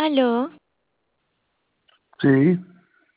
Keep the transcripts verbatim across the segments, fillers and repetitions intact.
Aló, Sí,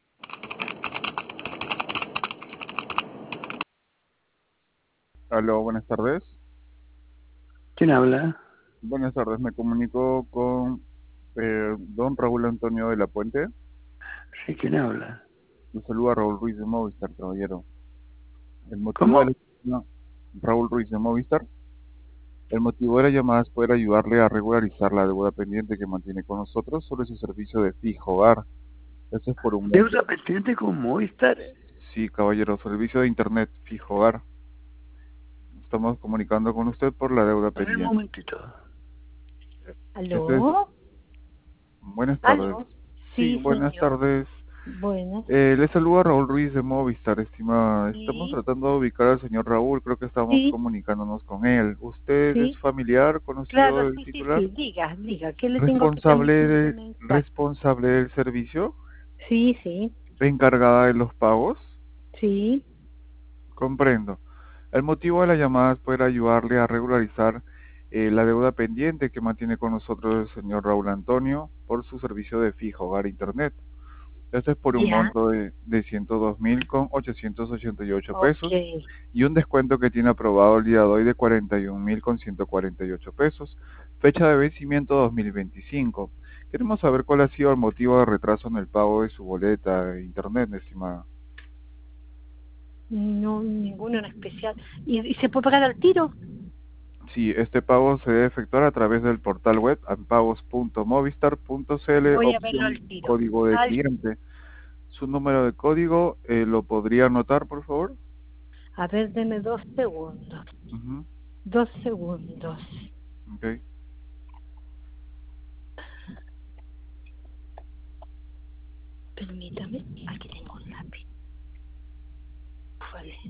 Aló, buenas tardes. ¿quién habla? Buenas tardes, me comunico con eh, don Raúl Antonio de la Puente. Sí, ¿quién habla? Le saluda Raúl Ruiz de Movistar, caballero. El motivo de ¿Cómo? la no, Raúl Ruiz de Movistar. El motivo de la llamada es poder ayudarle a regularizar la deuda pendiente que mantiene con nosotros sobre su servicio de fijo hogar. Eso es por un monto. ¿Deuda pendiente con Movistar? Sí, caballero, servicio de internet fijo hogar. Estamos comunicando con usted por la deuda A ver, un pendiente. momentito. Este es, aló, buenas tardes. aló. Sí, Sí, soy buenas yo. tardes. Buenas. Eh, le saluda Raúl Ruiz de Movistar, estimada. Estamos Sí, tratando de ubicar al señor Raúl, creo que estamos sí, comunicándonos con él. ¿Usted es sí. familiar, conocido Claro, del sí, sí, titular? sí. Diga, diga, ¿qué le tengo que ¿Responsable, tramitar de- mensual? responsable del servicio? Sí, sí, ¿Encargada de los pagos? sí. Comprendo. El motivo de la llamada es poder ayudarle a regularizar eh, la deuda pendiente que mantiene con nosotros el señor Raúl Antonio por su servicio de fijo hogar internet. Este es por un Ya, monto de, de ciento dos mil con ochocientos ochenta y ocho ok. pesos y un descuento que tiene aprobado el día de hoy de cuarenta y un mil con ciento cuarenta y ocho pesos. Fecha de vencimiento dos mil veinticinco. Queremos saber cuál ha sido el motivo de retraso en el pago de su boleta de internet, estimada. No, ninguno en especial. ¿Y, y se puede pagar al tiro? Sí, este pago se debe efectuar a través del portal web ampagos punto movistar punto cl, Voy a verlo opción al tiro. código de Al, cliente. Su número de código, eh, ¿lo podría anotar, por favor? a ver, deme dos segundos. Ujú, Dos segundos. ok. Permítame. Aquí tengo un lápiz. Vale.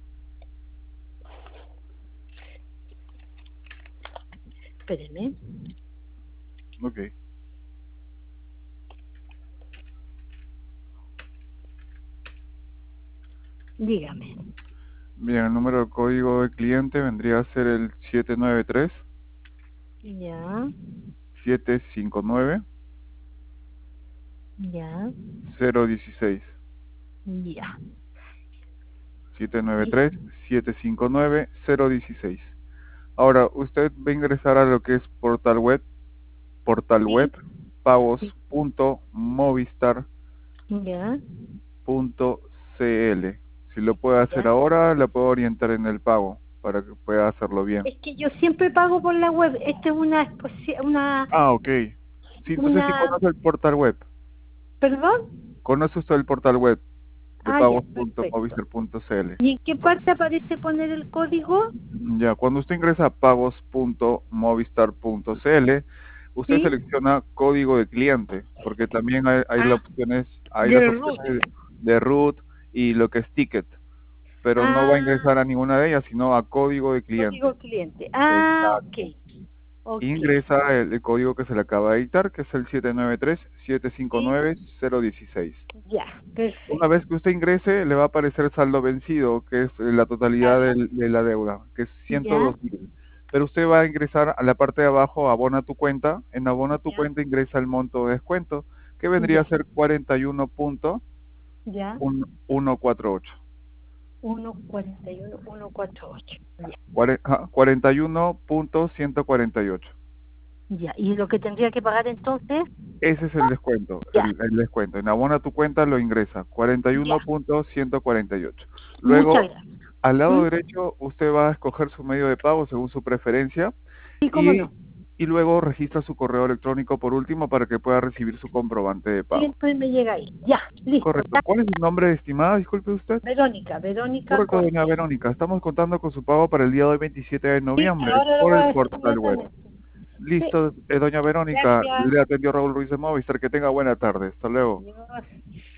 Espéreme. Ok. Dígame. Bien, el número de código de cliente vendría a ser el siete nueve tres, Ya, siete cinco nueve, ya, cero uno seis. ya. siete nueve Sí, tres, siete cinco nueve, cero uno seis. Ahora, usted va a ingresar a lo que es portal web, portal web, sí, sí. pagos.movistar.cl. Ya, Si lo puede hacer ya. ahora, la puedo orientar en el pago para que pueda hacerlo bien. Es que yo siempre pago por la web. Esta es una, exposi- una, Ah, ok. Sí, entonces sí una, conoce el portal web. ¿perdón? ¿Conoce usted el portal web de Ah, ya, perfecto. pagos.movistar.cl? ¿Y en qué parte aparece poner el código? Ya, cuando usted ingresa a pagos.movistar.cl, usted Sí. selecciona código de cliente, porque también hay, hay las Ah, opciones, hay las del root. opciones de root y lo que es ticket, pero no va a Ah, ingresar a ninguna de ellas, sino a código de cliente. código cliente. Ah, ok, Exacto. ok. Ingresa el, el código que se le acaba de dictar, que es el siete nueve tres, siete cinco Sí, nueve, cero uno seis. ya, Una perfecto. vez que usted ingrese, le va a aparecer saldo vencido, que es eh, la totalidad Claro, del- de la deuda, que es ciento ya, dos mil. Pero usted va a ingresar a la parte de abajo, abona tu cuenta. En abona tu ya, cuenta ingresa el monto de descuento, que vendría a ya, ser cuarenta y uno punto ya. ciento cuarenta y ocho. Uno cuarenta y uno, uno cuatro ocho. Ya, Cuare- ah, cuarenta y uno punto ciento cuarenta y ocho. ya. ¿Y lo que tendría que pagar entonces? Ese es el descuento, Ya, el, el descuento. En abona tu cuenta lo ingresa, cuarenta y ya. uno punto ciento cuarenta y ocho. Muchas Luego, gracias. al lado ¿Mm? derecho, usted va a escoger su medio de pago según su preferencia Sí, cómo y, no. y luego registra su correo electrónico por último para que pueda recibir su comprobante de pago. Siempre me llega ahí. Ya, listo. Correcto. ¿Cuál es su nombre, estimada? Disculpe usted. Verónica, Verónica Correcto, doña Cortés. Verónica. Estamos contando con su pago para el día de hoy, veintisiete de Sí, noviembre, ahora lo por voy el a hacer portal web. inmediatamente. Sí, Listo, eh, doña Verónica. gracias. Le atendió Raúl Ruiz de Movistar. Que tenga buena tarde. Hasta luego. Adiós.